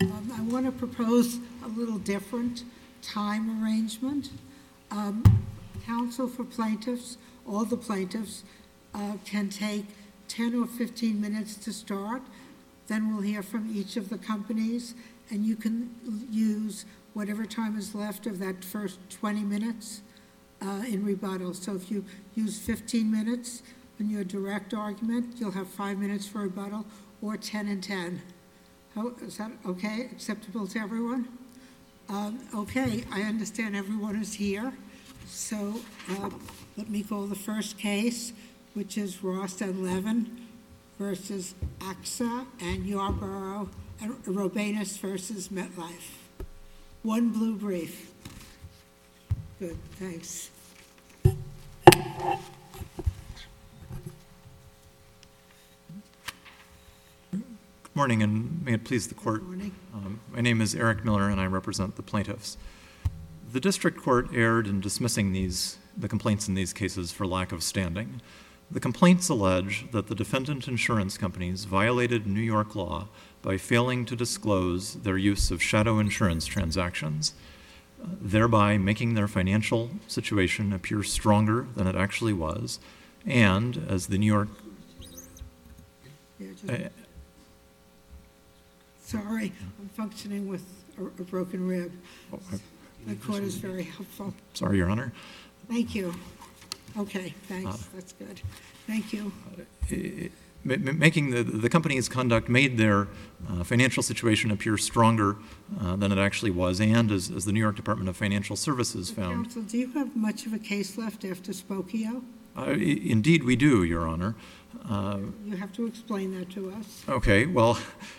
I want to propose a little different time arrangement. Counsel for plaintiffs, all the plaintiffs, can take 10 or 15 minutes to start. Then we'll hear from each of the companies, and you can use whatever time is left of that first 20 minutes in rebuttal. So if you use 15 minutes in your direct argument, you'll have 5 minutes for rebuttal, or 10 and 10. Is that okay? Acceptable to everyone? Okay, I understand everyone is here. So let me call the first case, which is Ross and Levin versus AXA and Yarborough and Robanus versus MetLife. One blue brief. Good, thanks. Good morning, and may it please the court. Good morning. My name is Eric Miller, and I represent the plaintiffs. The district court erred in dismissing the complaints in these cases for lack of standing. The complaints allege that the defendant insurance companies violated New York law by failing to disclose their use of shadow insurance transactions, thereby making their financial situation appear stronger than it actually was, and as the New York... Sorry, I'm functioning with a broken rib. The court is very helpful. Sorry, Your Honor. Thank you. Okay, thanks. That's good. Thank you. Making the company's conduct made their financial situation appear stronger than it actually was, and as the New York Department of Financial Services found... Counsel, do you have much of a case left after Spokio? Indeed we do, Your Honor. You have to explain that to us. Okay, well,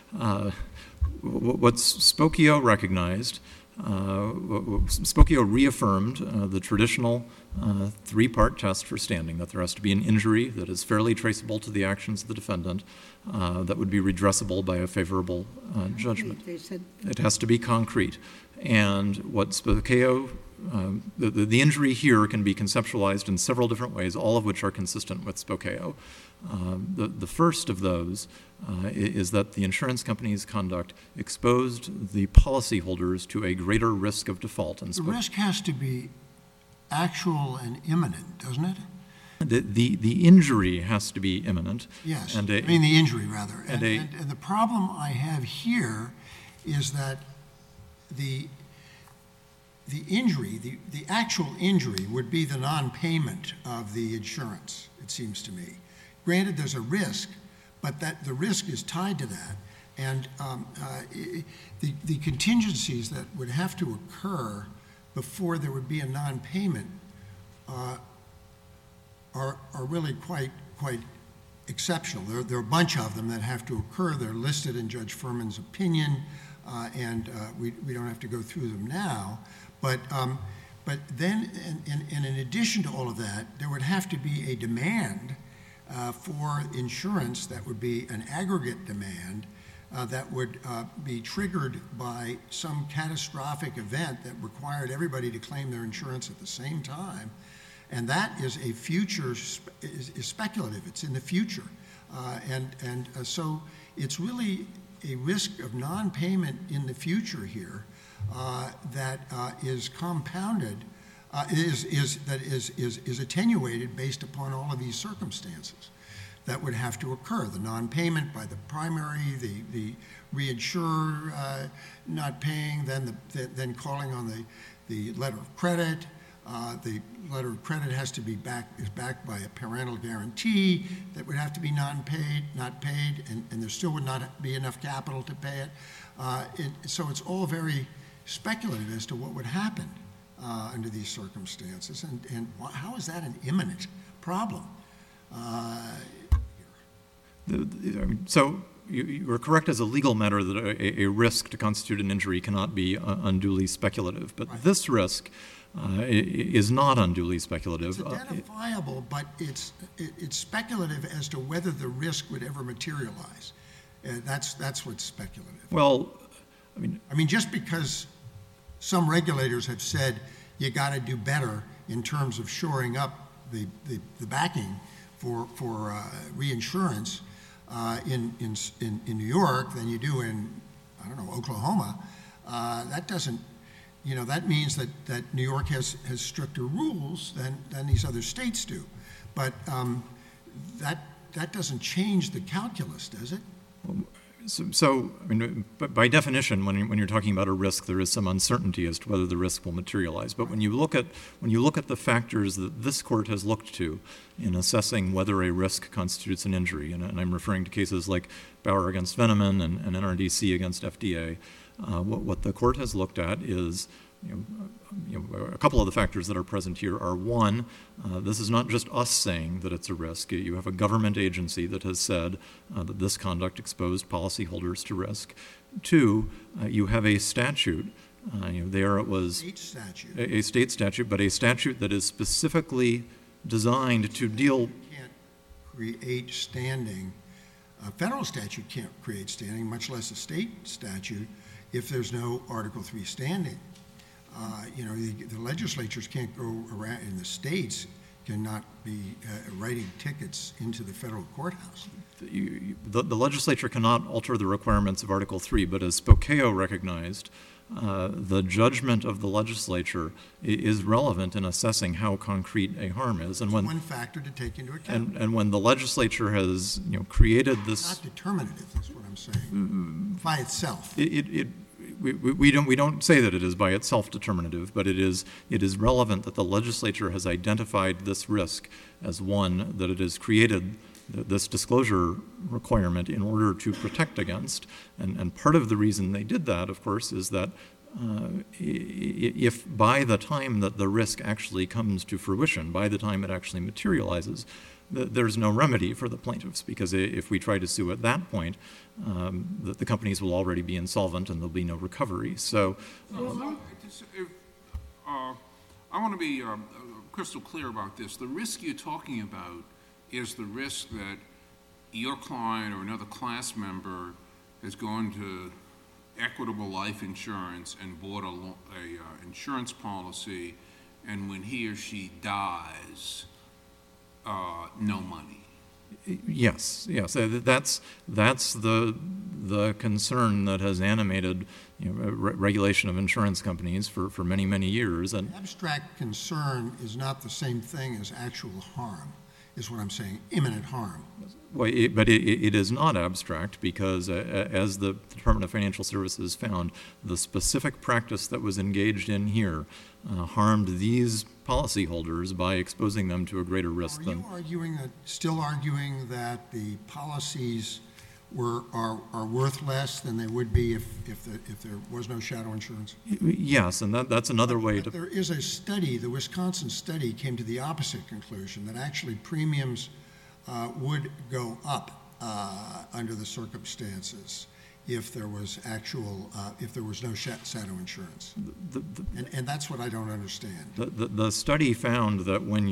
what Spokio recognized, Spokio reaffirmed the traditional three-part test for standing, that there has to be an injury that is fairly traceable to the actions of the defendant that would be redressable by a favorable judgment. It has to be concrete. And what Spokio, the injury here can be conceptualized in several different ways, all of which are consistent with Spokio. The first of those is that the insurance company's conduct exposed the policyholders to a greater risk of default. And the risk has to be actual and imminent, doesn't it? The injury has to be imminent. Yes, the injury, rather. And the problem I have here is that the injury, the actual injury would be the non-payment of the insurance, it seems to me. Granted, there's a risk, but that the risk is tied to that. And the contingencies that would have to occur before there would be a non-payment are really quite exceptional. There are a bunch of them that have to occur. They're listed in Judge Furman's opinion, and we don't have to go through them now. But then, and in addition to all of that, there would have to be a demand for insurance that would be an aggregate demand that would be triggered by some catastrophic event that required everybody to claim their insurance at the same time. And that is a future, is speculative. It's in the future. So it's really a risk of non-payment in the future here that is compounded, is attenuated based upon all of these circumstances that would have to occur. The non-payment by the primary, the reinsurer not paying, then calling on the letter of credit. The letter of credit has to be backed by a parental guarantee that would have to be not paid, and there still would not be enough capital to pay it. So it's all very speculative as to what would happen under these circumstances, and how is that an imminent problem? So you are correct as a legal matter that a risk to constitute an injury cannot be unduly speculative, but this risk is not unduly speculative. It's identifiable, but it's speculative as to whether the risk would ever materialize. That's what's speculative. Well, I mean, just because some regulators have said you got to do better in terms of shoring up the backing for reinsurance in New York than you do in I don't know, Oklahoma, that doesn't, that means that New York has stricter rules than these other states do. But that doesn't change the calculus, does it? So, I mean, but by definition, when you're talking about a risk, there is some uncertainty as to whether the risk will materialize. But when you look at the factors that this court has looked to in assessing whether a risk constitutes an injury, and I'm referring to cases like Bauer against Veneman and NRDC against FDA, what the court has looked at is, a couple of the factors that are present here are, one, this is not just us saying that it's a risk. You have a government agency that has said that this conduct exposed policyholders to risk. Two, you have a statute. There it was a state statute, but a statute that is specifically designed to deal. You can't create standing. A federal statute can't create standing, much less a state statute, if there's no Article III standing. The legislatures can't go around, in the states cannot be writing tickets into the federal courthouse. The legislature cannot alter the requirements of Article III, but as Spokeo recognized, the judgment of the legislature is relevant in assessing how concrete a harm is. And one factor to take into account. And when the legislature has created this, it's not determinative. That's what I'm saying. By itself. We don't say that it is by itself determinative, but it is relevant that the legislature has identified this risk as one that it has created this disclosure requirement in order to protect against. And part of the reason they did that, of course, is that if by the time that the risk actually comes to fruition, by the time it actually materializes, there's no remedy for the plaintiffs, because if we try to sue at that point, the companies will already be insolvent and there'll be no recovery. So, I want to be crystal clear about this. The risk you're talking about is the risk that your client or another class member has gone to Equitable Life Insurance and bought a insurance policy, and when he or she dies, no money. Yes. That's the concern that has animated regulation of insurance companies for many, many years. And abstract concern is not the same thing as actual harm, is what I'm saying. Imminent harm. Well, but it is not abstract, because as the Department of Financial Services found, the specific practice that was engaged in here harmed these policyholders by exposing them to a greater risk. Are you still arguing that the policies are worth less than they would be if there was no shadow insurance? Yes, and that's another way to. There is a study, the Wisconsin study came to the opposite conclusion, that actually premiums would go up under the circumstances if there was no shadow insurance. And that's what I don't understand. The study found that when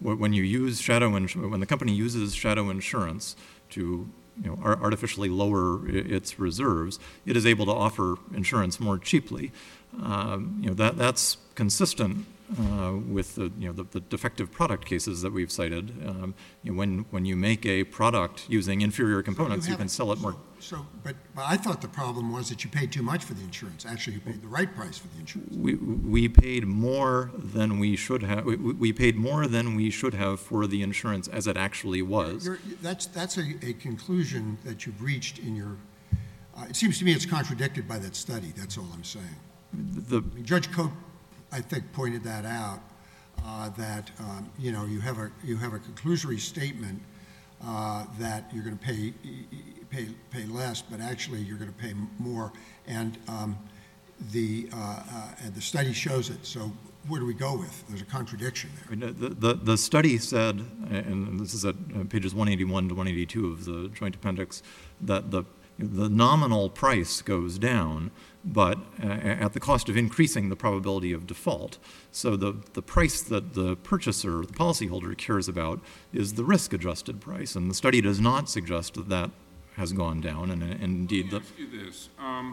the company uses shadow insurance to artificially lower its reserves, it is able to offer insurance more cheaply. That's consistent with the defective product cases that we've cited. When you make a product using inferior components, you can sell it more. But I thought the problem was that you paid too much for the insurance. Actually, you paid the right price for the insurance. We paid more than we should have. We paid more than we should have for the insurance as it actually was. That's a conclusion that you've reached in your. It seems to me it's contradicted by that study. That's all I'm saying. Judge Cote, I think, pointed that out. That you have a conclusory statement that you're going to pay less, but actually you're going to pay more, and the study shows it. So where do we go with? There's a contradiction there. The study said, and this is at pages 181 to 182 of the Joint Appendix, that the nominal price goes down, but at the cost of increasing the probability of default. So the price that the purchaser, the policyholder, cares about is the risk-adjusted price, and the study does not suggest that has gone down, and indeed. Let me ask you this.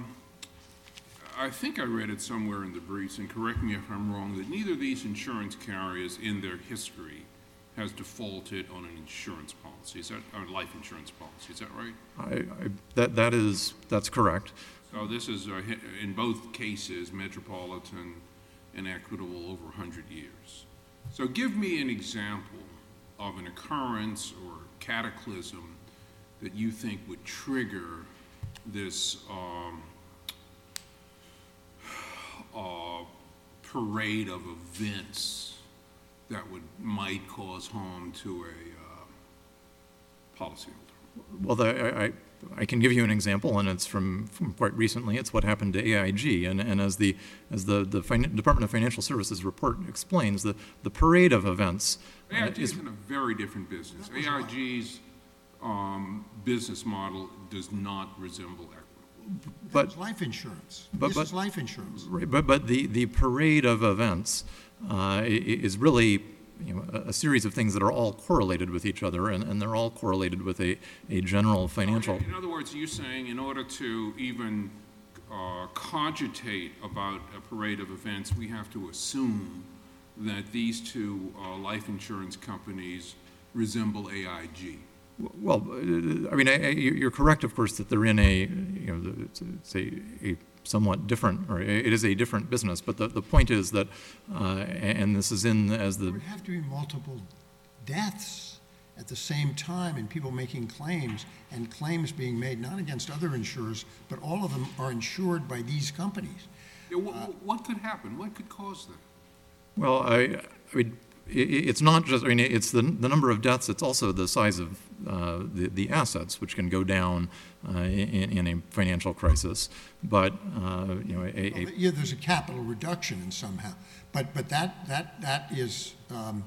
I think I read it somewhere in the briefs, and correct me if I'm wrong, that neither of these insurance carriers in their history has defaulted on an insurance policy, or life insurance policy. Is that right? That's correct. So this is, in both cases, Metropolitan and Equitable, over 100 years. So give me an example of an occurrence or cataclysm that you think would trigger this parade of events that might cause harm to a policyholder. Well, I can give you an example, and it's from quite recently. It's what happened to AIG, and as the Department of Financial Services report explains, the parade of events AIG is in a very different business. AIG's business model does not resemble Equitable. But life insurance. This is life insurance. Right, but the parade of events is really a series of things that are all correlated with each other, and they're all correlated with a general financial. In other words, you're saying in order to even cogitate about a parade of events, we have to assume that these two life insurance companies resemble AIG. Well, I mean, you're correct, of course, that they're in it's a somewhat different, or it is a different business. But the point is that, and this is as the. There would have to be multiple deaths at the same time, and people making claims, and claims being made not against other insurers, but all of them are insured by these companies. Yeah, what could happen? What could cause that? Well, I mean, it's not just. I mean, it's the number of deaths. It's also the size of the assets, which can go down in a financial crisis. But there's a capital reduction in somehow. But that is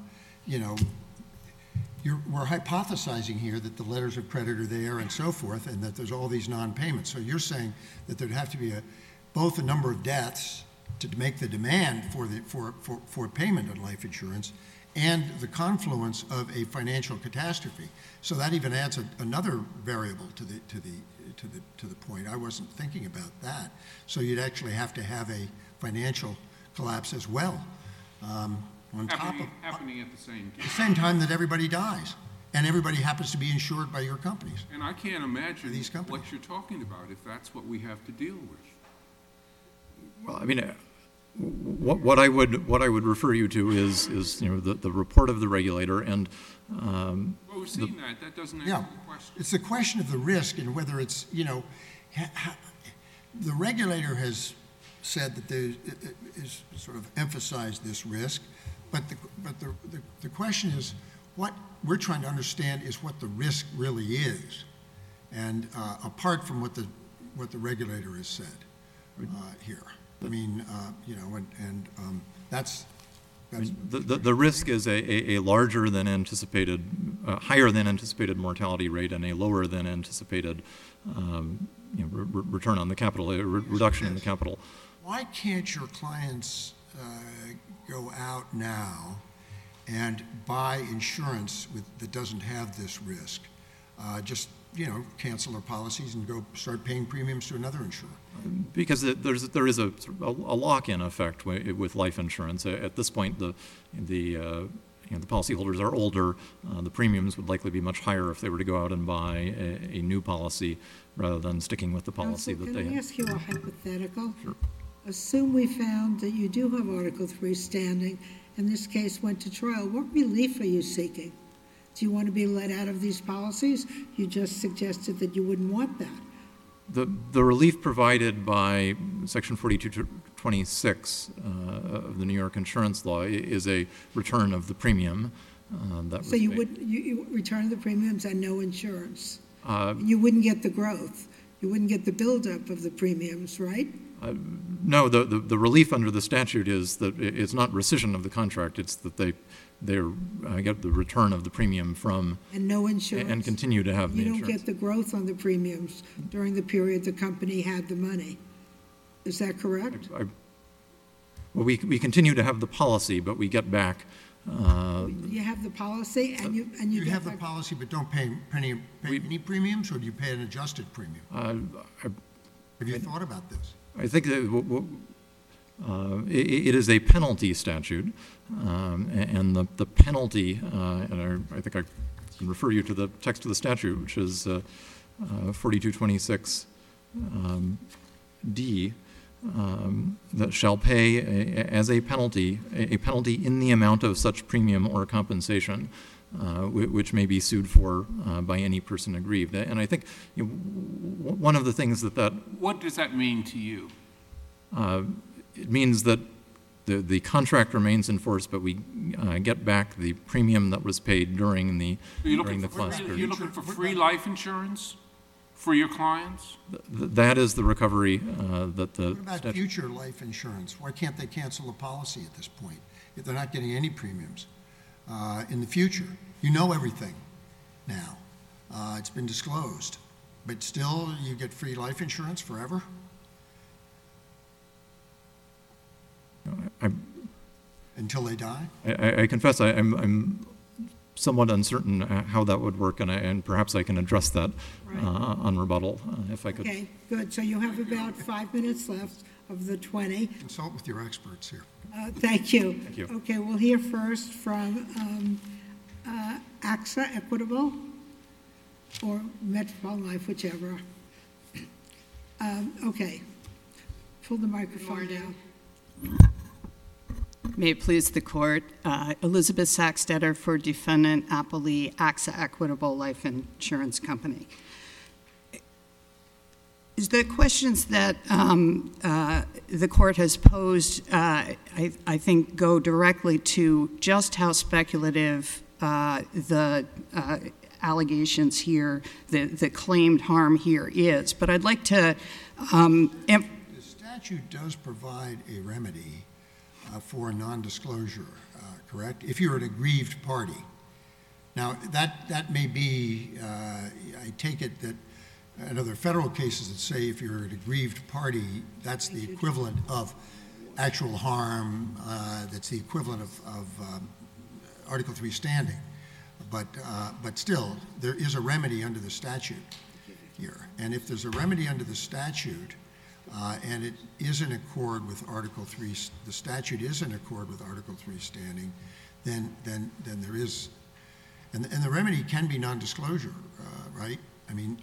we're hypothesizing here that the letters of credit are there and so forth, and that there's all these non-payments. So you're saying that there'd have to be both a number of deaths to make the demand for payment on life insurance, and the confluence of a financial catastrophe. So that even adds another variable to the point. I wasn't thinking about that. So you'd actually have to have a financial collapse as well, happening at the same time. The same time that everybody dies, and everybody happens to be insured by your companies. And I can't imagine these companies. what you're talking about if that's what we have to deal with. Well, I mean, what I would refer you to is the report of the regulator and. Well, we've seen that. That doesn't answer the question. It's the question of the risk and whether it's the regulator has said that there is sort of emphasized this risk, but the question is what we're trying to understand is what the risk really is, and apart from what the regulator has said here. I mean, that's the risk is a larger than anticipated, higher than anticipated mortality rate and a lower than anticipated return on the capital, a reduction in the capital. Why can't your clients go out now and buy insurance that doesn't have this risk? Just cancel their policies and go start paying premiums to another insurer. Because there is a lock-in effect with life insurance. At this point, the policyholders are older. The premiums would likely be much higher if they were to go out and buy a new policy rather than sticking with the policy that they have. Can I ask you a hypothetical? Sure. Assume we found that you do have Article 3 standing, and this case went to trial. What relief are you seeking? Do you want to be let out of these policies? You just suggested that you wouldn't want that. The relief provided by Section 4226 of the New York Insurance Law is a return of the premium. So you return the premiums and no insurance. You wouldn't get the growth. You wouldn't get the buildup of the premiums, right? No, the relief under the statute is that it's not rescission of the contract. It's that they get the return of the premium from and no insurance and continue to have the insurance. You don't get the growth on the premiums during the period the company had the money. Is that correct? Well, we continue to have the policy, but we get back. You have the policy, and you have the policy, but don't pay any premiums, or do you pay an adjusted premium? Have you thought about this? I think that it is a penalty statute, and the penalty, and I think I can refer you to the text of the statute, which is 4226 D, that shall pay as a penalty in the amount of such premium or compensation, which may be sued for by any person aggrieved. And I think one of the things that What does that mean to you? it means that the contract remains in force, but we get back the premium that was paid during the class period. You're looking for free life insurance for your clients? That is the recovery that the What about future life insurance? Why can't they cancel a policy at this point if they're not getting any premiums in the future? You know everything now. It's been disclosed. But still, you get free life insurance forever? Until they die? I confess I'm somewhat uncertain how that would work, and perhaps I can address that on rebuttal if I could. Okay, good. So you have about 5 minutes left of the 20. Consult with your experts here. Thank you. Thank you. Okay, we'll hear first from AXA Equitable or Metropolitan Life, whichever. Okay. Pull the microphone down. May it please the court, Elizabeth Saxtetter for defendant Applee AXA Equitable Life Insurance Company. The questions that the court has posed, I think, go directly to just how speculative the allegations here, the claimed harm here is. But I'd like to... the statute does provide a remedy for non-disclosure, correct? If you're an aggrieved party. Now, that may be, I take it that in other federal cases that say if you're an aggrieved party, that's the equivalent of actual harm, that's the equivalent of Article III standing. But still, there is a remedy under the statute here. And if there's a remedy under the statute, and it is in accord with Article III, the statute is in accord with Article III standing, then there is, and the remedy can be non-disclosure, right? I mean,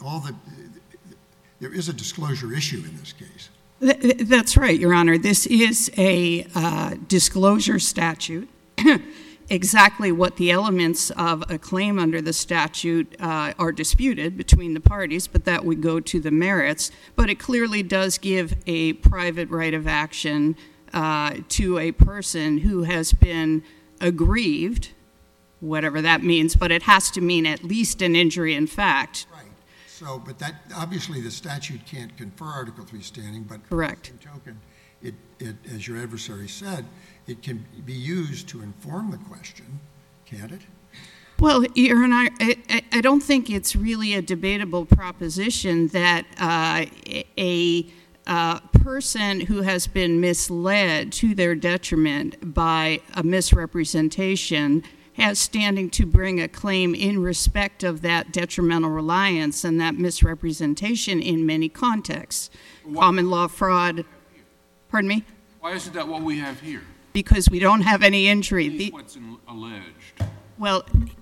there is a disclosure issue in this case. That's right, Your Honor. This is a disclosure statute. Exactly what the elements of a claim under the statute are disputed between the parties, but that would go to the merits. But it clearly does give a private right of action to a person who has been aggrieved, whatever that means, but it has to mean at least an injury in fact. Right. So, but that, obviously the statute can't confer Article III standing, but Correct. by the same token, it, as your adversary said, it can be used to inform the question, can't it? Well, Your Honor, I don't think it's really a debatable proposition that a person who has been misled to their detriment by a misrepresentation has standing to bring a claim in respect of that detrimental reliance and that misrepresentation in many contexts. Common law fraud. Pardon me? Why isn't that what we have here? Because we don't have any injury. At least what's alleged. Well,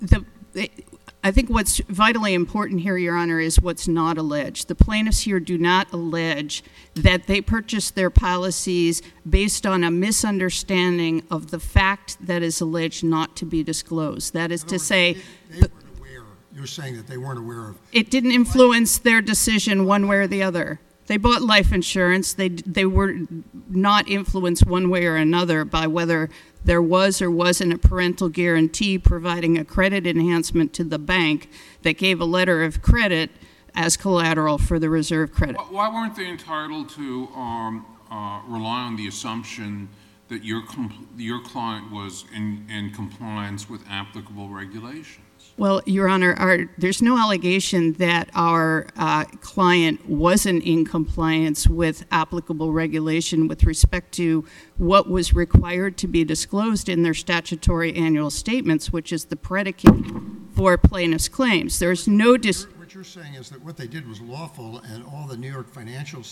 I think what's vitally important here, Your Honor, is what's not alleged. The plaintiffs here do not allege that they purchased their policies based on a misunderstanding of the fact that is alleged not to be disclosed. That is to say... They weren't aware. You're saying that they weren't aware of... It didn't influence their decision one way or the other. They bought life insurance. They were not influenced one way or another by whether there was or wasn't a parental guarantee providing a credit enhancement to the bank that gave a letter of credit as collateral for the reserve credit. Why weren't they entitled to rely on the assumption that your client was in compliance with applicable regulations? Well, Your Honor, there's no allegation that our client wasn't in compliance with applicable regulation with respect to what was required to be disclosed in their statutory annual statements, which is the predicate for plaintiff's claims. There's no... What you're saying is that what they did was lawful, and all the New York financial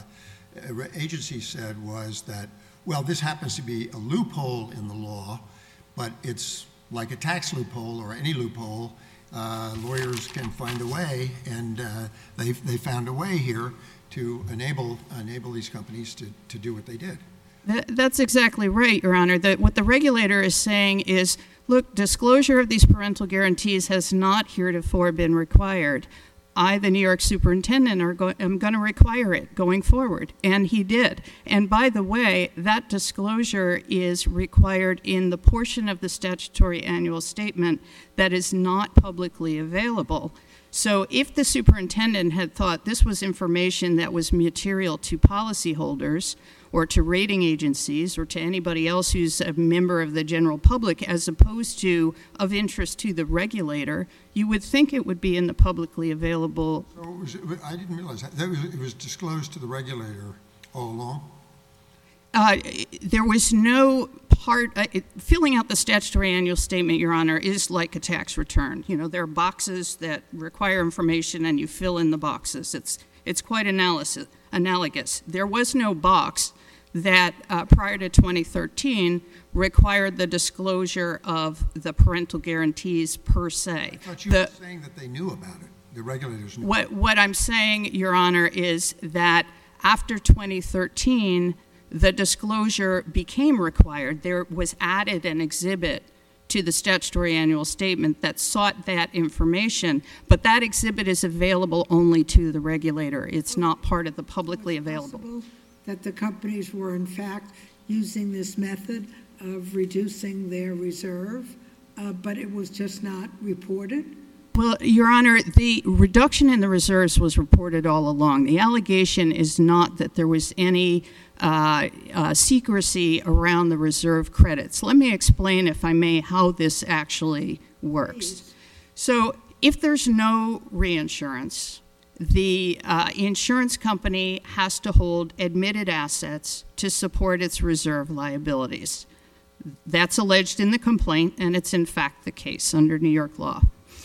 agency said was that, well, this happens to be a loophole in the law, but it's like a tax loophole or any loophole, lawyers can find a way, and they found a way here to enable these companies to do what they did. That's exactly right, Your Honor. What the regulator is saying is, look, disclosure of these parental guarantees has not heretofore been required. I, the New York superintendent, am going to require it going forward. And he did. And by the way, that disclosure is required in the portion of the statutory annual statement that is not publicly available. So if the superintendent had thought this was information that was material to policyholders or to rating agencies or to anybody else who's a member of the general public as opposed to of interest to the regulator, you would think it would be in the publicly available. So I didn't realize that. It was disclosed to the regulator all along? There was no part, filling out the statutory annual statement, Your Honor, is like a tax return. You know, there are boxes that require information and you fill in the boxes. It's quite analogous. There was no box that prior to 2013 required the disclosure of the parental guarantees per se. I thought you were saying that they knew about it. The regulators knew. What I'm saying, Your Honor, is that after 2013, the disclosure became required. There was added an exhibit to the statutory annual statement that sought that information, but that exhibit is available only to the regulator. It's not part of the publicly available. Possible that the companies were in fact using this method of reducing their reserve, but it was just not reported? Well, Your Honor, the reduction in the reserves was reported all along. The allegation is not that there was any secrecy around the reserve credits. Let me explain, if I may, how this actually works. Please. So if there's no reinsurance, the insurance company has to hold admitted assets to support its reserve liabilities. That's alleged in the complaint, and it's in fact the case under New York law.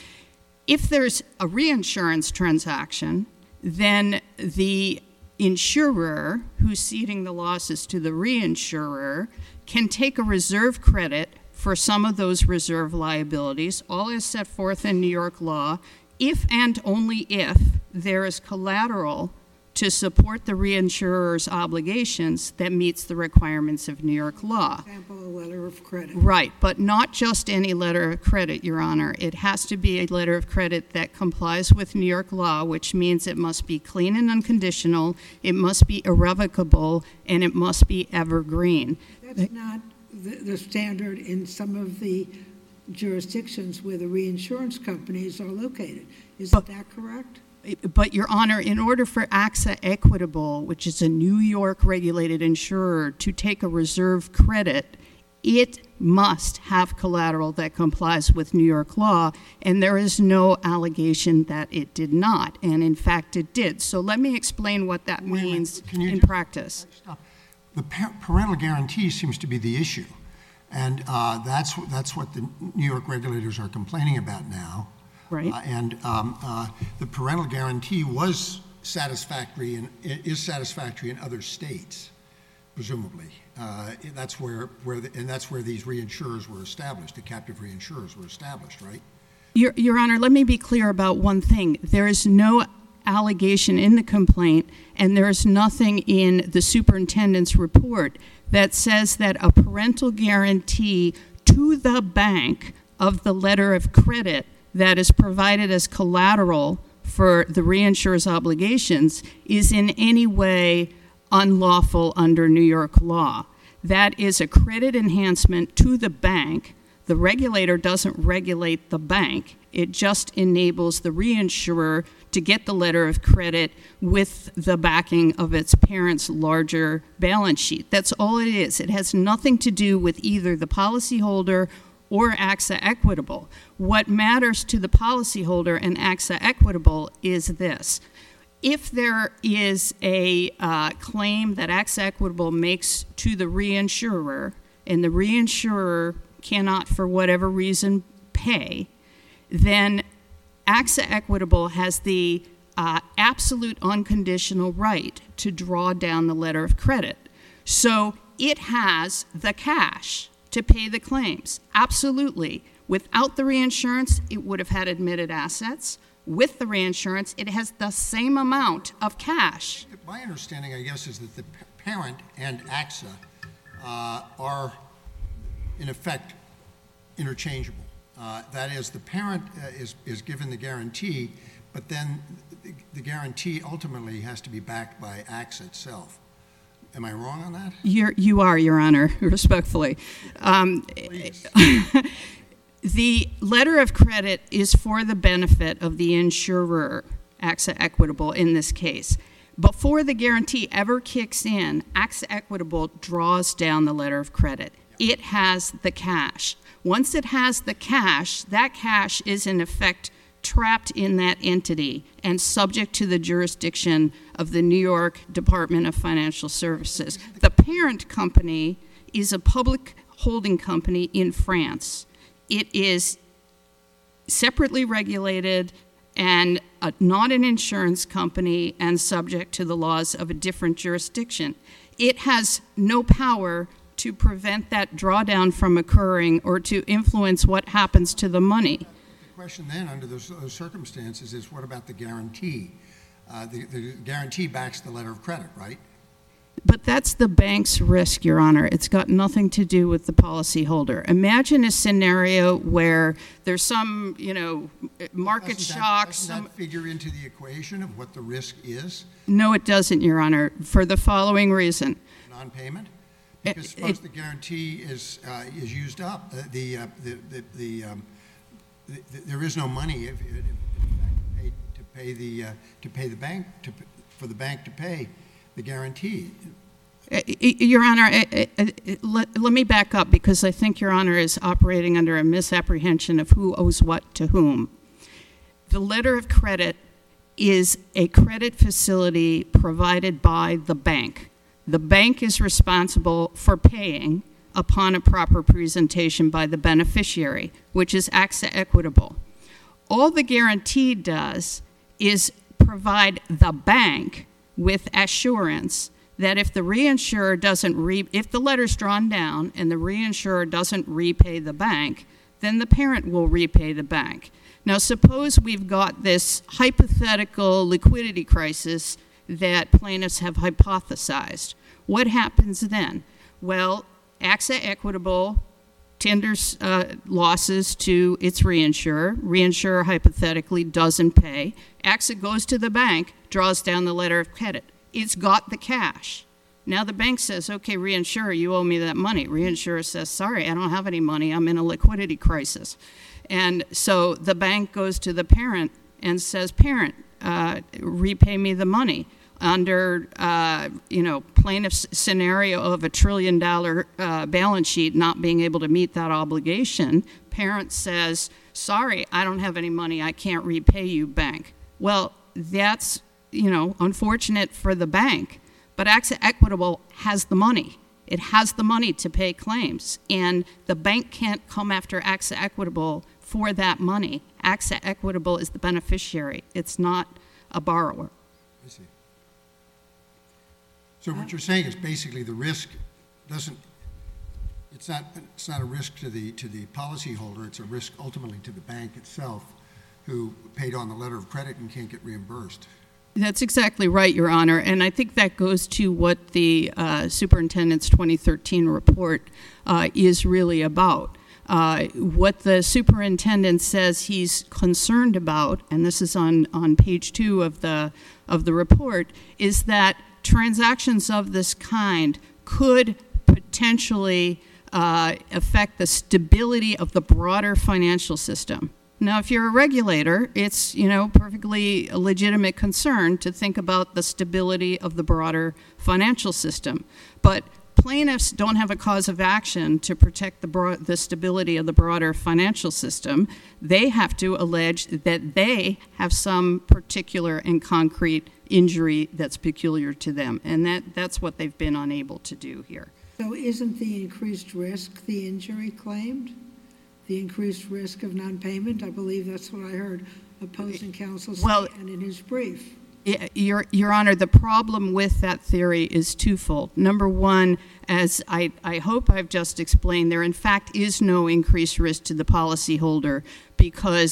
If there's a reinsurance transaction, then the insurer who's ceding the losses to the reinsurer can take a reserve credit for some of those reserve liabilities, all as set forth in New York law, if and only if there is collateral to support the reinsurer's obligations that meets the requirements of New York law. For example, a letter of credit. Right, but not just any letter of credit, Your Honor. It has to be a letter of credit that complies with New York law, which means it must be clean and unconditional, it must be irrevocable, and it must be evergreen. That's not the standard in some of the jurisdictions where the reinsurance companies are located. Isn't that correct? But, Your Honor, in order for AXA Equitable, which is a New York regulated insurer, to take a reserve credit, it must have collateral that complies with New York law, and there is no allegation that it did not, and in fact it did. So let me explain what that means in practice. The parental guarantee seems to be the issue, and that's what the New York regulators are complaining about now. Right. The parental guarantee was satisfactory and is satisfactory in other states, presumably. That's where these reinsurers were established. The captive reinsurers were established, right? Your Honor, let me be clear about one thing. There is no allegation in the complaint, and there is nothing in the superintendent's report that says that a parental guarantee to the bank of the letter of credit that is provided as collateral for the reinsurer's obligations is in any way unlawful under New York law. That is a credit enhancement to the bank. The regulator doesn't regulate the bank. It just enables the reinsurer to get the letter of credit with the backing of its parent's larger balance sheet. That's all it is. It has nothing to do with either the policyholder or AXA Equitable. What matters to the policyholder and AXA Equitable is this. If there is a claim that AXA Equitable makes to the reinsurer, and the reinsurer cannot, for whatever reason, pay, then AXA Equitable has the absolute unconditional right to draw down the letter of credit. So it has the cash to pay the claims, absolutely. Without the reinsurance, it would have had admitted assets. with the reinsurance, it has the same amount of cash. My understanding, I guess, is that the parent and AXA are, in effect, interchangeable. That is, the parent is given the guarantee, but then the guarantee ultimately has to be backed by AXA itself. Am I wrong on that? You are, Your Honor, respectfully. The letter of credit is for the benefit of the insurer, AXA Equitable in this case. Before the guarantee ever kicks in, AXA Equitable draws down the letter of credit. It has the cash. Once it has the cash, that cash is in effect trapped in that entity and subject to the jurisdiction of the New York Department of Financial Services. The parent company is a public holding company in France. It is separately regulated and not an insurance company and subject to the laws of a different jurisdiction. It has no power to prevent that drawdown from occurring or to influence what happens to the money. The question then, under those circumstances, is what about the guarantee? The guarantee backs the letter of credit, right? But that's the bank's risk, Your Honor. It's got nothing to do with the policyholder. Imagine a scenario where there's some, market shock. Doesn't that figure into the equation of what the risk is? No, it doesn't, Your Honor, for the following reason. Non-payment? Because suppose the guarantee is used up, there is no money for the bank to pay the guarantee. Your Honor, let me back up because I think Your Honor is operating under a misapprehension of who owes what to whom. The letter of credit is a credit facility provided by the bank. The bank is responsible for paying upon a proper presentation by the beneficiary, which is AXA Equitable. All the guarantee does is provide the bank with assurance that if the reinsurer if the letter's drawn down and the reinsurer doesn't repay the bank, then the parent will repay the bank. Now, suppose we've got this hypothetical liquidity crisis that plaintiffs have hypothesized. What happens then? Well, AXA Equitable tenders losses to its reinsurer. Reinsurer hypothetically doesn't pay. AXA goes to the bank, draws down the letter of credit. It's got the cash. Now the bank says, okay, reinsurer, you owe me that money. Reinsurer says, sorry, I don't have any money. I'm in a liquidity crisis. And so the bank goes to the parent and says, parent, repay me the money. Under, plaintiff's scenario of $1 trillion balance sheet not being able to meet that obligation, parent says, sorry, I don't have any money. I can't repay you, bank. Well, that's, unfortunate for the bank. But AXA Equitable has the money. It has the money to pay claims. And the bank can't come after AXA Equitable for that money. AXA Equitable is the beneficiary. It's not a borrower. I see. So what you're saying is basically the risk it's not a risk to the policyholder, it's a risk ultimately to the bank itself who paid on the letter of credit and can't get reimbursed. That's exactly right, Your Honor, and I think that goes to what the superintendent's 2013 report is really about. What the superintendent says he's concerned about, and this is on page 2 of the report, is that transactions of this kind could potentially affect the stability of the broader financial system. Now, if you're a regulator, it's, perfectly a legitimate concern to think about the stability of the broader financial system. But plaintiffs don't have a cause of action to protect the stability of the broader financial system. They have to allege that they have some particular and concrete injury that's peculiar to them. And that's what they've been unable to do here. So isn't the increased risk the injury claimed? The increased risk of non-payment? I believe that's what I heard opposing counsel say and in his brief. Your Honor, the problem with that theory is twofold. Number one, as I hope I've just explained, there in fact is no increased risk to the policyholder because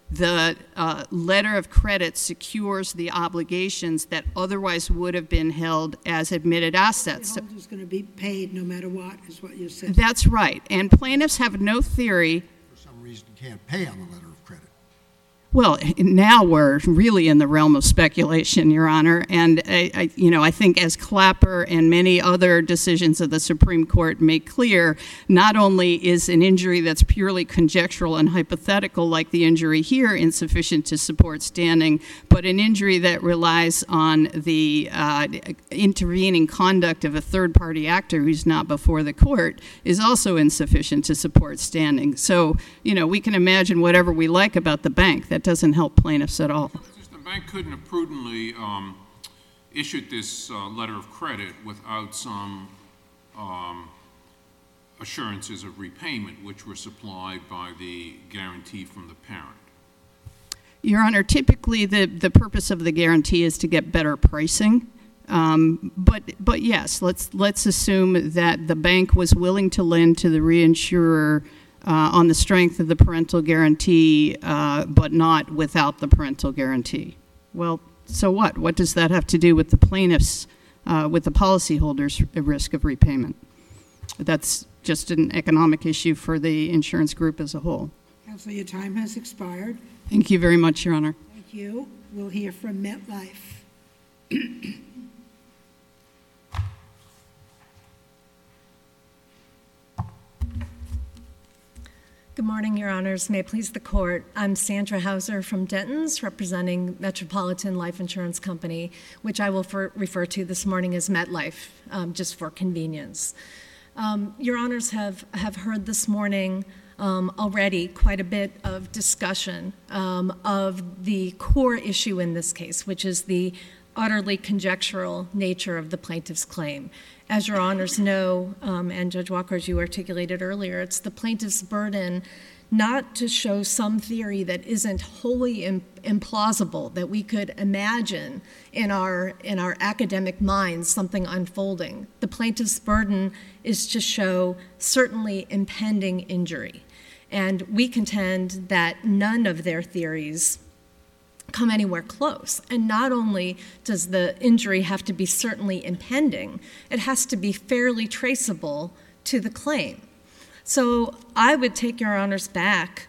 The letter of credit secures the obligations that otherwise would have been held as admitted assets. The holder's going to be paid no matter what, is what you said. That's right. And plaintiffs have no theory. For some reason, can't pay on the letter of credit. Well, now we're really in the realm of speculation, Your Honor. And, I think as Clapper and many other decisions of the Supreme Court make clear, not only is an injury that's purely conjectural and hypothetical, like the injury here, insufficient to support standing, but an injury that relies on the intervening conduct of a third-party actor who's not before the court is also insufficient to support standing. So, we can imagine whatever we like about the bank. That doesn't help plaintiffs at all. The bank couldn't have prudently issued this letter of credit without some assurances of repayment, which were supplied by the guarantee from the parent. Your Honor, typically the purpose of the guarantee is to get better pricing. But yes, let's assume that the bank was willing to lend to the reinsurer on the strength of the parental guarantee, but not without the parental guarantee. Well, so what? What does that have to do with the plaintiffs, with the policyholders' risk of repayment? That's just an economic issue for the insurance group as a whole. Counsel, your time has expired. Thank you very much, Your Honor. Thank you. We'll hear from MetLife. Good morning, Your Honors. May it please the Court. I'm Sandra Hauser from Denton's, representing Metropolitan Life Insurance Company, which I will refer to this morning as MetLife, just for convenience. Your Honors have heard this morning already quite a bit of discussion of the core issue in this case, which is the utterly conjectural nature of the plaintiff's claim. As Your Honors know, and Judge Walker, as you articulated earlier, it's the plaintiff's burden not to show some theory that isn't wholly implausible, that we could imagine in our academic minds something unfolding. The plaintiff's burden is to show certainly impending injury. And we contend that none of their theories come anywhere close. And not only does the injury have to be certainly impending, it has to be fairly traceable to the claim. So I would take Your Honors back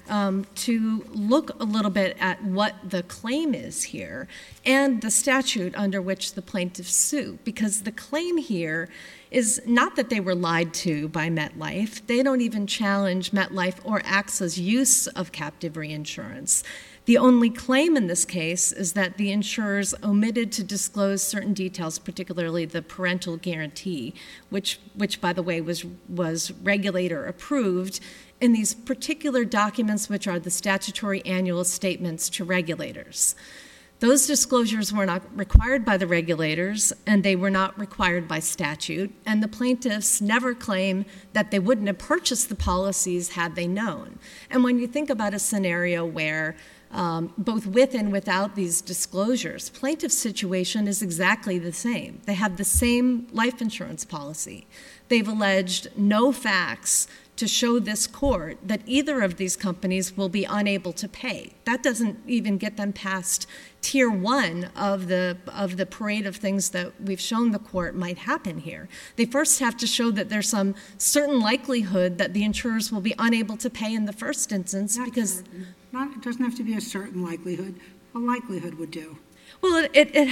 to look a little bit at what the claim is here and the statute under which the plaintiffs sue, because the claim here is not that they were lied to by MetLife. They don't even challenge MetLife or AXA's use of captive reinsurance. The only claim in this case is that the insurers omitted to disclose certain details, particularly the parental guarantee, which by the way, was regulator approved in these particular documents, which are the statutory annual statements to regulators. Those disclosures were not required by the regulators, and they were not required by statute, and the plaintiffs never claim that they wouldn't have purchased the policies had they known. And when you think about a scenario where both with and without these disclosures, plaintiff's situation is exactly the same. They have the same life insurance policy. They've alleged no facts to show this court that either of these companies will be unable to pay. That doesn't even get them past tier one of the parade of things that we've shown the court might happen here. They first have to show that there's some certain likelihood that the insurers will be unable to pay in the first instance because it doesn't have to be a certain likelihood. A likelihood would do. Well,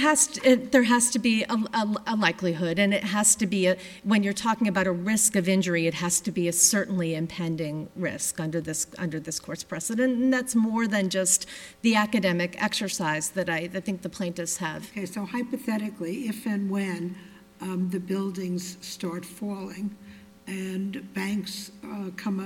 there has to be a likelihood, and it has to be when you're talking about a risk of injury, it has to be a certainly impending risk under this court's precedent, and that's more than just the academic exercise that I think the plaintiffs have. Okay, so hypothetically, if and when the buildings start falling and banks come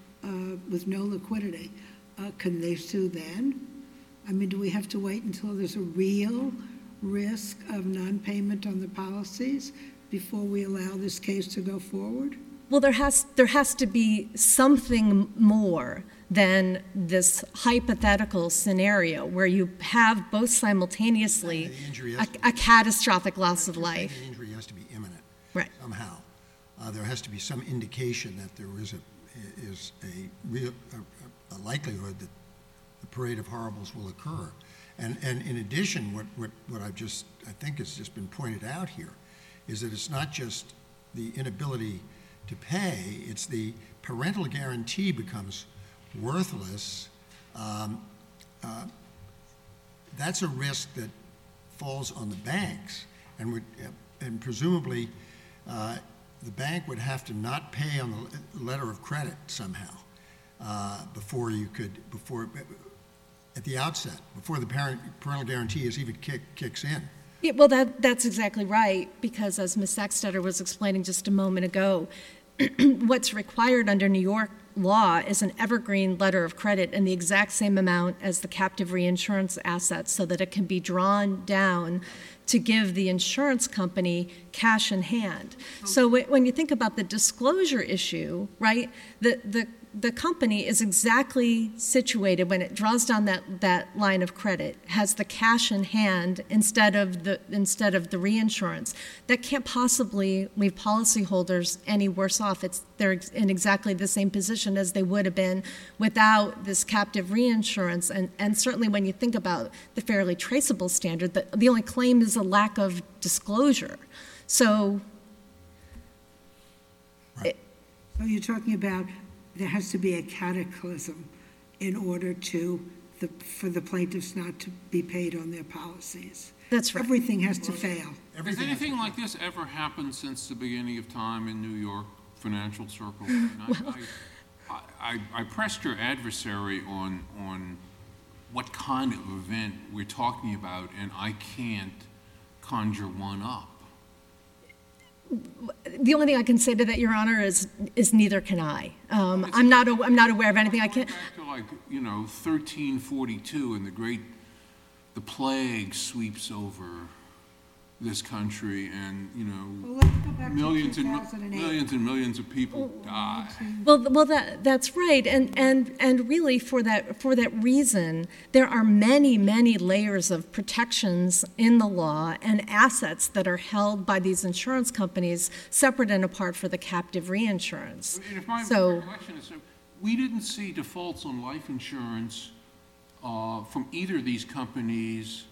up with no liquidity, can they sue then? I mean, do we have to wait until there's a real risk of non-payment on the policies before we allow this case to go forward? Well, there has to be something more than this hypothetical scenario where you have both simultaneously a catastrophic loss of life. The injury has to be imminent, right? Somehow, there has to be some indication that there is a likelihood that the parade of horribles will occur. And in addition, what I think has just been pointed out here is that it's not just the inability to pay, it's the parental guarantee becomes worthless. That's a risk that falls on the banks, and presumably the bank would have to not pay on the letter of credit somehow before at the outset, before the parental guarantee is even kicks in. Yeah, well, that's exactly right, because as Ms. Sacksteder was explaining just a moment ago, what's required under New York law is an evergreen letter of credit in the exact same amount as the captive reinsurance assets so that it can be drawn down to give the insurance company cash in hand. So when you think about the disclosure issue, right, the company is exactly situated when it draws down that line of credit, has the cash in hand instead of the reinsurance. That can't possibly leave policyholders any worse off. They're in exactly the same position as they would have been without this captive reinsurance. And certainly when you think about the fairly traceable standard, the only claim is a lack of disclosure. So Right. So you're talking about there has to be a cataclysm in order for the plaintiffs not to be paid on their policies. that's right. Everything has to fail. Has anything like this ever happened since the beginning of time in New York financial circles? I pressed your adversary on what kind of event we're talking about, and I can't conjure one up. The only thing I can say to that, Your Honor, is neither can I. I'm not aware of anything. I can't. Back to 1342, and the plague sweeps over this country, and Well, let's go back millions to and 2008. millions and millions of people die. Well, that's right, and really for that reason, there are many layers of protections in the law and assets that are held by these insurance companies, separate and apart for the captive reinsurance. And if my So, recollection is, we didn't see defaults on life insurance from either of these companies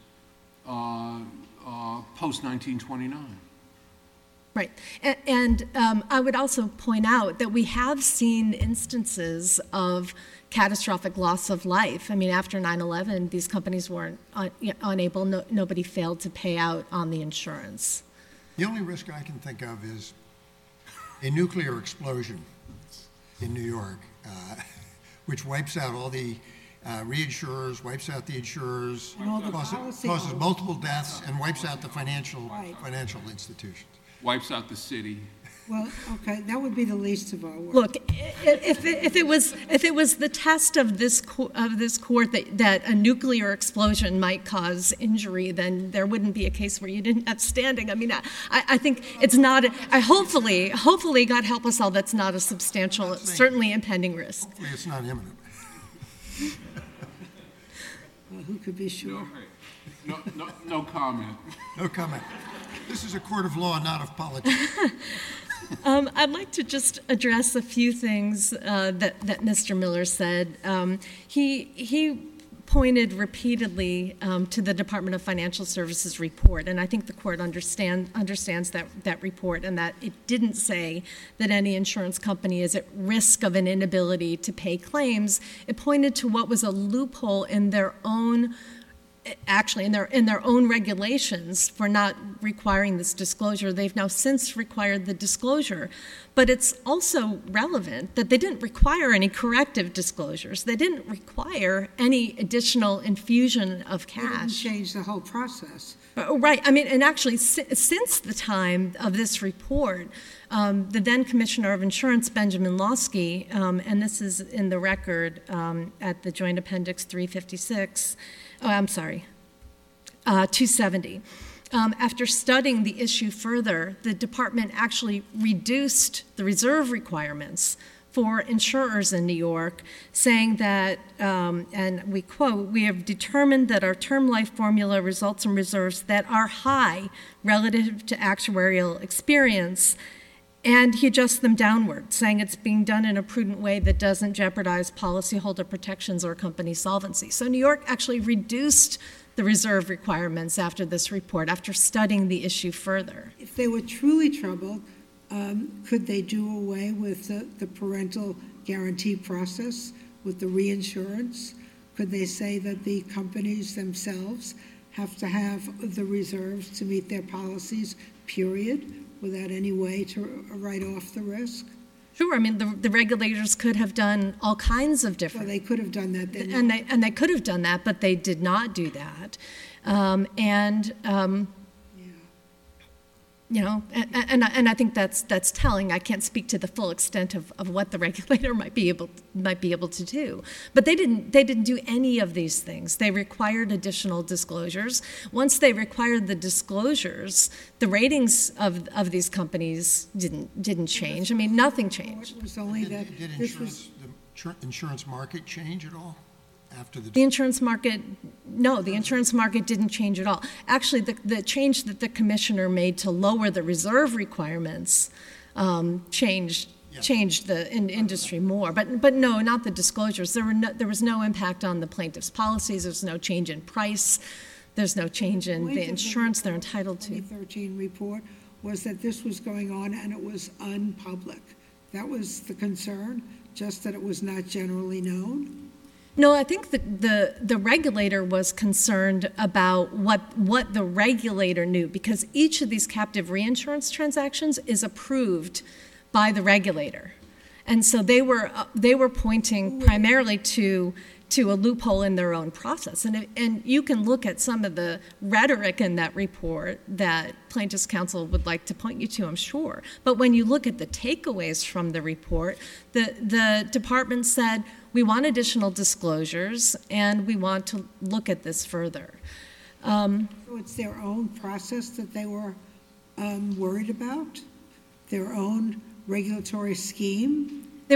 post 1929. right, and I would also point out that we have seen instances of catastrophic loss of life. I mean, after 9/11, these companies weren't unable. Nobody failed to pay out on the insurance. The only risk I can think of is a nuclear explosion in New York, which wipes out all the reinsurers, wipes out the insurers, And all the causes policyholders. multiple deaths, and wipes out the financial Right. institutions. Wipes out the city. Well, okay, that would be the least of our work. Look, if it was the test of this court that a nuclear explosion might cause injury, then there wouldn't be a case where you didn't have standing. I mean, I think it's not. Hopefully, God help us all, that's not a substantial, certainly impending risk. Hopefully, it's not imminent. Well, who could be sure? No comment. No comment. This is a court of law, not of politics. I'd like to just address a few things that Mr. Miller said. He pointed repeatedly to the Department of Financial Services report, and I think the court understands that report, and that it didn't say that any insurance company is at risk of an inability to pay claims. It pointed to what was a loophole in their own. Actually, in their own regulations for not requiring this disclosure. They've now since required the disclosure. But it's also relevant that they didn't require any corrective disclosures. They didn't require any additional infusion of They didn't cash. change the whole process. Right. I mean, and actually, since the time of this report, the then Commissioner of Insurance, Benjamin Lawsky, and this is in the record at the Joint Appendix 356, 270. After studying the issue further, the department actually reduced the reserve requirements for insurers in New York, saying that, and we quote, "We have determined that our term life formula results in reserves that are high relative to actuarial experience, And he adjusts them downward, saying it's being done in a prudent way that doesn't jeopardize policyholder protections or company solvency. So New York actually reduced the reserve requirements after this report, after studying the issue further. If they were truly troubled, could they do away with the parental guarantee process with the reinsurance? Could they say that the companies themselves have to have the reserves to meet their policies, period, without any way to write off the risk? Sure, I mean, the regulators could have done all kinds of different... Well, they could have done that. And they could have done that, but they did not do that. You know, and I think that's telling. I can't speak to the full extent of what the regulator might be able to do, but they didn't do any of these things. They required additional disclosures. Once they required the disclosures, the ratings of these companies didn't change. I mean, nothing changed. It was only that Did the insurance market change at all after the insurance market? No, the insurance market didn't change at all. Actually, the change that the commissioner made to lower the reserve requirements changed the industry more. But no, not the disclosures. There was no impact on the plaintiffs' policies. There's no change in price. There's no change in the insurance they're entitled to. The 2013 report was that this was going on and it was unpublic. That was the concern, just that it was not generally known. No, I think the regulator was concerned about what the regulator knew, because each of these captive reinsurance transactions is approved by the regulator. And so they were pointing primarily to a loophole in their own process. And you can look at some of the rhetoric in that report that plaintiffs' counsel would like to point you to, I'm sure. But when you look at the takeaways from the report, the department said, we want additional disclosures and we want to look at this further. So it's their own process that they were worried about? Their own regulatory scheme? They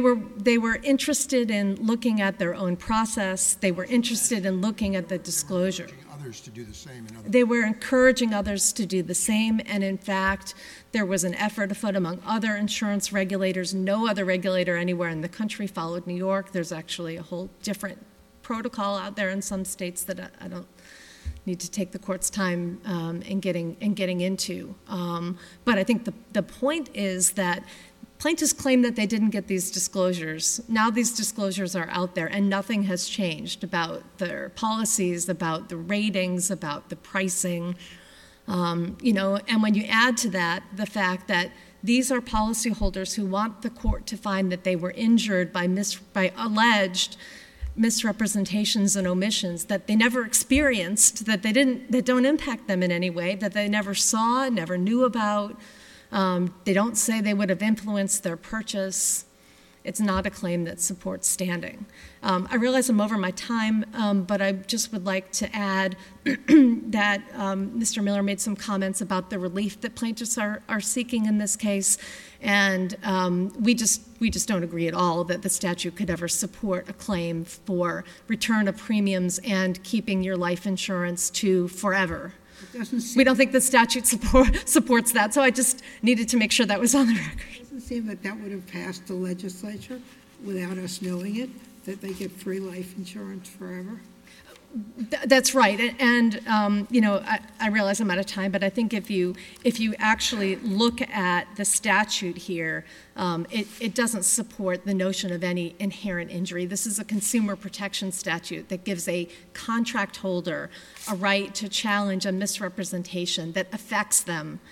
were interested in looking at their own process. They were interested in looking at the disclosure. Others to do the same. They were encouraging others to do the same, and in fact, there was an effort afoot among other insurance regulators. No other regulator anywhere in the country followed New York. There's actually a whole different protocol out there in some states that I don't need to take the court's time in getting into. But I think the point is that plaintiffs claim that they didn't get these disclosures. Now these disclosures are out there and nothing has changed about their policies, about the ratings, about the pricing. And when you add to that the fact that these are policyholders who want the court to find that they were injured by alleged misrepresentations and omissions that they never experienced, that don't impact them in any way, that they never saw, never knew about. They don't say they would have influenced their purchase. It's not a claim that supports standing. I realize I'm over my time, but I just would like to add that Mr. Miller made some comments about the relief that plaintiffs are seeking in this case, and we just don't agree at all that the statute could ever support a claim for return of premiums and keeping your life insurance to forever. We don't think the statute supports that, so I just needed to make sure that was on the record. It doesn't seem that that would have passed the legislature without us knowing it, that they get free life insurance forever. That's right, and I realize I'm out of time, but I think if you actually look at the statute here, it doesn't support the notion of any inherent injury. This is a consumer protection statute that gives a contract holder a right to challenge a misrepresentation that affects them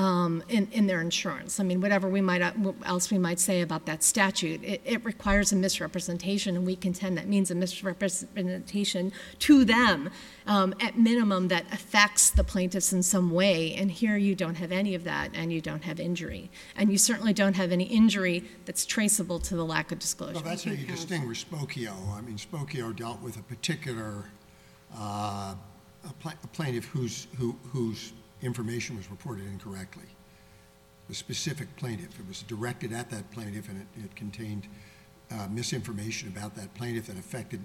in their insurance. I mean, whatever else we might say about that statute, it requires a misrepresentation, and we contend that means a misrepresentation to them, at minimum, that affects the plaintiffs in some way. And here you don't have any of that, and you don't have injury. And you certainly don't have any injury that's traceable to the lack of disclosure. Well, that's how you distinguish Spokio. I mean, Spokio dealt with a particular a plaintiff whose information was reported incorrectly. The specific plaintiff. It was directed at that plaintiff, and it contained misinformation about that plaintiff that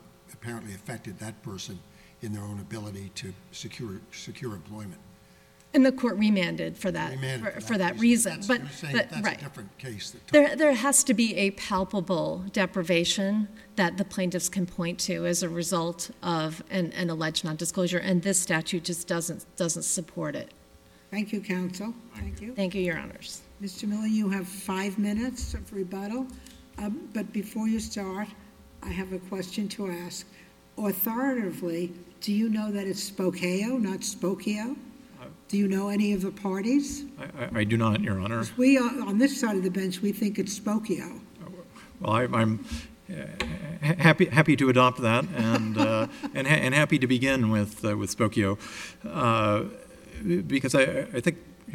apparently affected that person in their own ability to secure employment. And the court remanded for that, for that reason. But that's right. a different case. There has to be a palpable deprivation that the plaintiffs can point to as a result of an alleged nondisclosure, and this statute just doesn't support it. Thank you, counsel. Thank you. Thank you, Your Honors. Mr. Miller, you have 5 minutes of rebuttal. But before you start, I have a question to ask. Authoritatively, do you know that it's Spokeo, not Spokio? Do you know any of the parties? I do not, Your Honor. We are, on this side of the bench, we think it's Spokio. Well, I'm happy to adopt that, and happy to begin with Spokio, because I think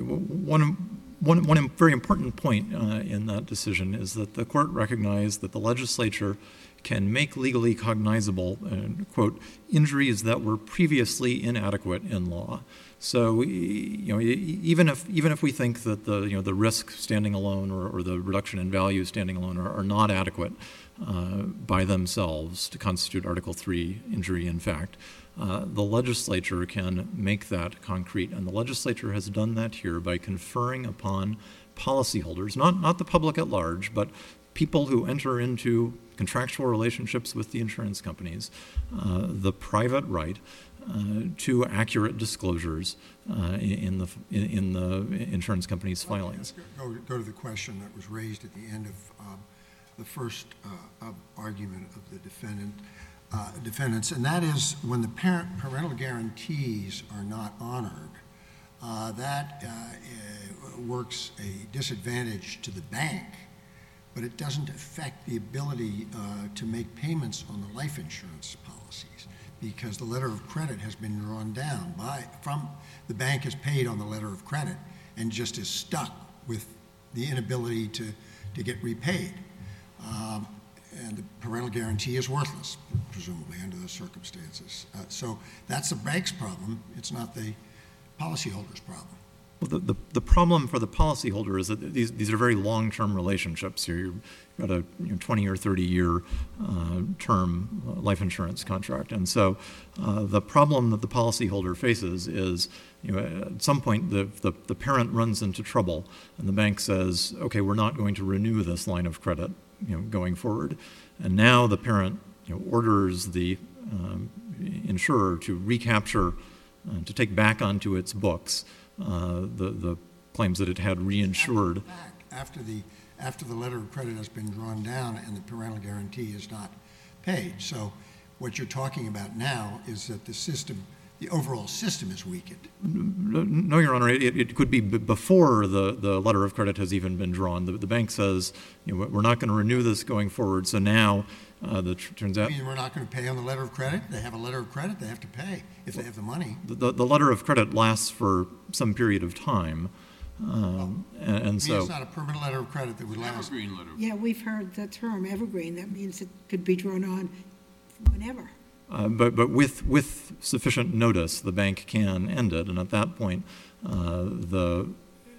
one very important point in that decision is that the court recognized that the legislature can make legally cognizable, quote, injuries that were previously inadequate in law. So, even if we think that the risk standing alone or the reduction in value standing alone are not adequate by themselves to constitute Article III injury in fact, the legislature can make that concrete, and the legislature has done that here by conferring upon policyholders, not the public at large, but people who enter into contractual relationships with the insurance companies, the private right to accurate disclosures in the insurance company's filings. Go to the question that was raised at the end of the first argument of the defendants, and that is when the parental guarantees are not honored, that works a disadvantage to the bank, but it doesn't affect the ability to make payments on the life insurance policies, because the letter of credit has been drawn down from the bank has paid on the letter of credit and just is stuck with the inability to get repaid. And the parental guarantee is worthless, presumably, under those circumstances. So that's the bank's problem. It's not the policyholder's problem. Well, the problem for the policyholder is that these are very long-term relationships here. You've got a 20 or 30-year term life insurance contract. And so the problem that the policyholder faces is, at some point the parent runs into trouble and the bank says, okay, we're not going to renew this line of credit going forward. And now the parent orders the insurer to recapture, to take back onto its books the claims that it had reinsured. After the letter of credit has been drawn down and the parental guarantee is not paid. So what you're talking about now is that the overall system is weakened. No, Your Honor, it could be before the letter of credit has even been drawn. The bank says, we're not going to renew this going forward. So now, turns out... You mean we're not going to pay on the letter of credit? They have a letter of credit, they have to pay if they have the money. The letter of credit lasts for some period of time. And so... It's not a permanent letter of credit that would last. Evergreen letter. Yeah, we've heard the term evergreen. That means it could be drawn on whenever. But with sufficient notice, the bank can end it, and at that point, the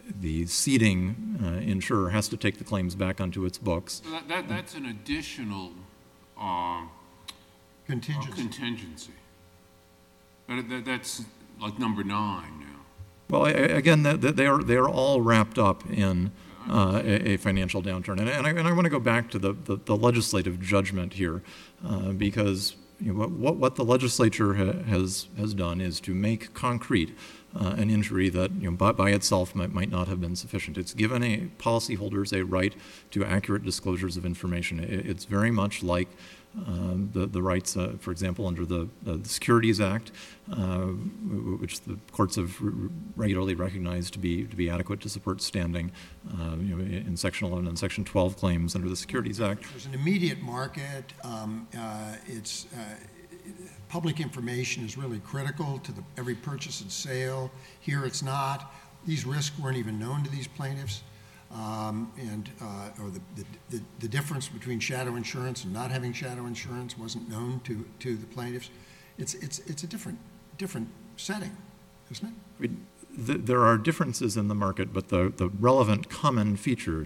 ceding insurer has to take the claims back onto its books. So that's an additional contingency. That's like number 9 now. Well, again, they are all wrapped up in a financial downturn, and I want to go back to the legislative judgment here, because. What the legislature has done is to make concrete an injury that by itself might not have been sufficient. It's given policyholders a right to accurate disclosures of information. It's very much like the rights, for example, under the Securities Act, which the courts have regularly recognized to be adequate to support standing in Section 11 and Section 12 claims under the Securities Act. There's an immediate market. Public information is really critical to every purchase and sale. Here it's not. These risks weren't even known to these plaintiffs. Or the difference between shadow insurance and not having shadow insurance wasn't known to the plaintiffs. It's a different setting, isn't it? There are differences in the market, but the relevant common features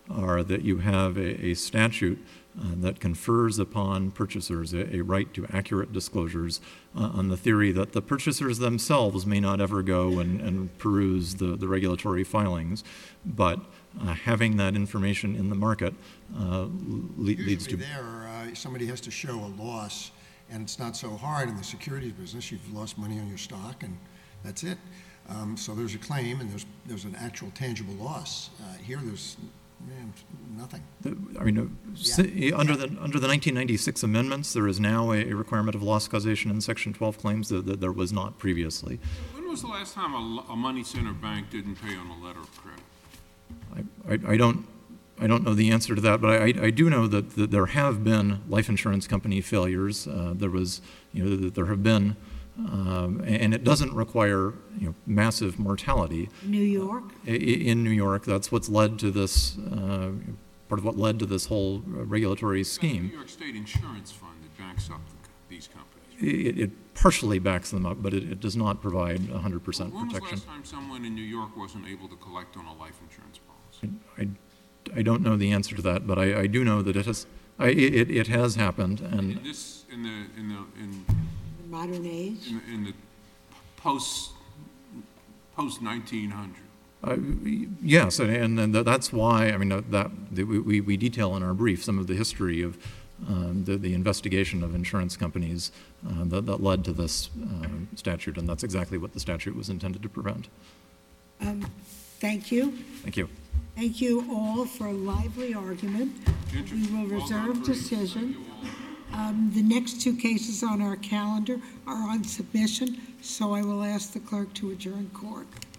are that you have a statute that confers upon purchasers a right to accurate disclosures on the theory that the purchasers themselves may not ever go and peruse the regulatory filings, but having that information in the market leads to... Usually somebody has to show a loss, and it's not so hard in the securities business. You've lost money on your stock, and that's it. So there's a claim, and there's an actual tangible loss. Here, there's nothing. I mean, under the 1996 amendments, there is now a requirement of loss causation in Section 12 claims that there was not previously. When was the last time a money center bank didn't pay on a letter of credit? I don't know the answer to that, but I do know that there have been life insurance company failures. There have been, and it doesn't require massive mortality. New York? In New York, that's what's led to this, part of what led to this whole regulatory scheme. The New York State Insurance Fund that backs up these companies. It partially backs them up, but it does not provide 100% When was the protection. last time someone in New York wasn't able to collect on a life insurance policy? I don't know the answer to that, but I do know that it has happened. And In Modern age? in the post 1900. Yes, and that's why, I mean, we detail in our brief some of the history of the investigation of insurance companies that led to this statute, and that's exactly what the statute was intended to prevent. Thank you. Thank you. Thank you all for a lively argument. We will reserve decision. The next two cases on our calendar are on submission, so I will ask the clerk to adjourn court.